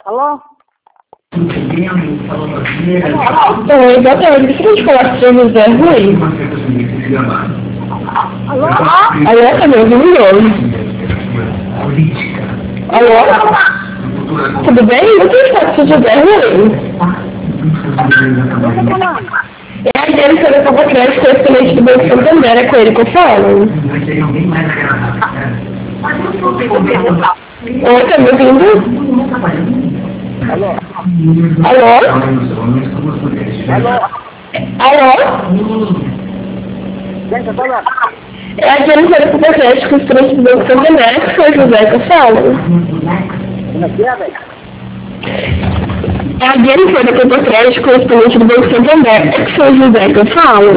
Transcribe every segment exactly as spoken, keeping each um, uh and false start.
Alô? Oi, boa tarde. Gostaria de falar com o senhor José Rui. Alô? Alô, tá me ouvindo? Alô? Tudo bem? Eu queria falar com o senhor José Rui. É a Jéssica da Copa Crédito, que é excelente do Banco Santander. É com ele que eu falo. Oi, tá me ouvindo? Alô? Alô? Alô? Alô? Quem tá falando? É a Jéssica da Copa Crédito, que é excelente do Banco Santander. Que foi o José que eu falo. Como é que é, velho? É a Jennifer da Copa Crédito, correspondente do Banco Santander. É que foi o José que eu falo.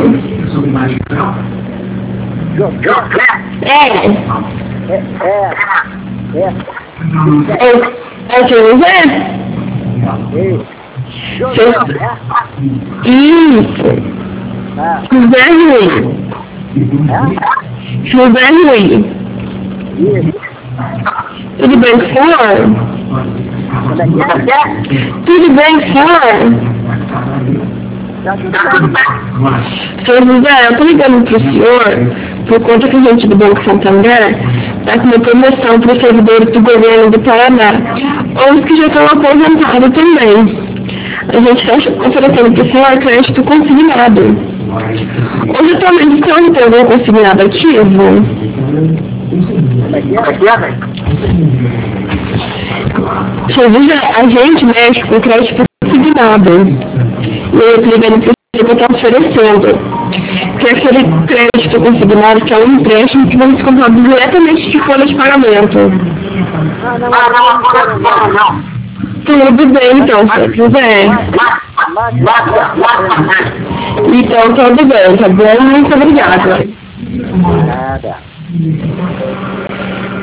José? É. É, é, é. É, é o seu José? Ei. Seu... José, é? Isso. Ah, José Rui. é? José Rui. Isso. Tudo bem, senhor? Como é que é? Tudo bem, senhor? Tá tudo bem. Senhor José, eu tô ligando pro senhor por conta que a gente do Banco Santander tá com uma promoção para os servidores do governo do Paraná, ou os que já estão aposentados também. A gente está oferecendo para o senhor crédito consignado. Hoje atualmente o senhor tem algum consignado ativo? Como é que é, velho? Senhor José, a gente mexe com crédito consignado. E eu tô ligando para o senhor que eu estou oferecendo. Que é aquele crédito consignado, que é um empréstimo que vamos comprar diretamente de folha de pagamento. Ah, não, não, não, não, não. Tudo bem, então, senhor José. Então, tudo bem, tá bom? Muito obrigada. Nada.